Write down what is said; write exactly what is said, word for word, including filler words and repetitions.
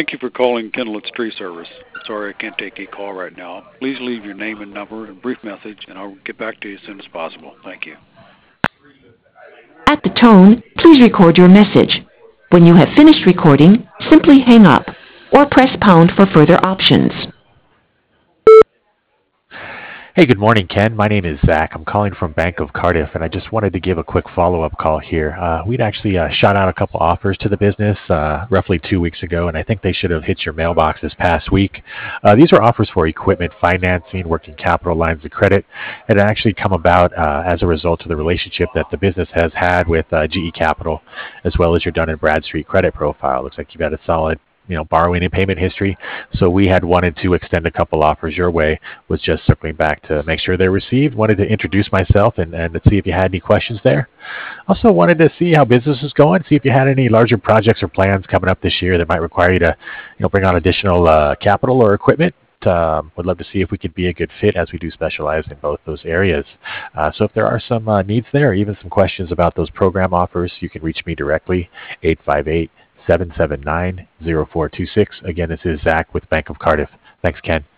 Thank you for calling Kindlet's Tree Service. Sorry I can't take a call right now. Please leave your name and number and a brief message, and I'll get back to you as soon as possible. Thank you. At the tone, please record your message. When you have finished recording, simply hang up or press pound for further options. Hey, good morning, Ken. My name is Zach. I'm calling from Bank of Cardiff, and I just wanted to give a quick follow-up call here. Uh, we'd actually uh, shot out a couple offers to the business uh, roughly two weeks ago, and I think they should have hit your mailbox this past week. Uh, these are offers for equipment financing, working capital lines of credit. It had actually come about uh, as a result of the relationship that the business has had with uh, G E Capital, as well as your Dun and Bradstreet credit profile. Looks like you've had a solid you know, borrowing and payment history. So we had wanted to extend a couple offers your way, was just circling back to make sure they're received. Wanted to introduce myself and, and to see if you had any questions there. Also wanted to see how business is going, see if you had any larger projects or plans coming up this year that might require you to, you know, bring on additional uh, capital or equipment. Um, would love to see if we could be a good fit, as we do specialize in both those areas. Uh, so if there are some uh, needs there, or even some questions about those program offers, you can reach me directly, eight five eight, seven seven nine, zero four two six. Again, this is Zach with Bank of Cardiff. Thanks, Ken.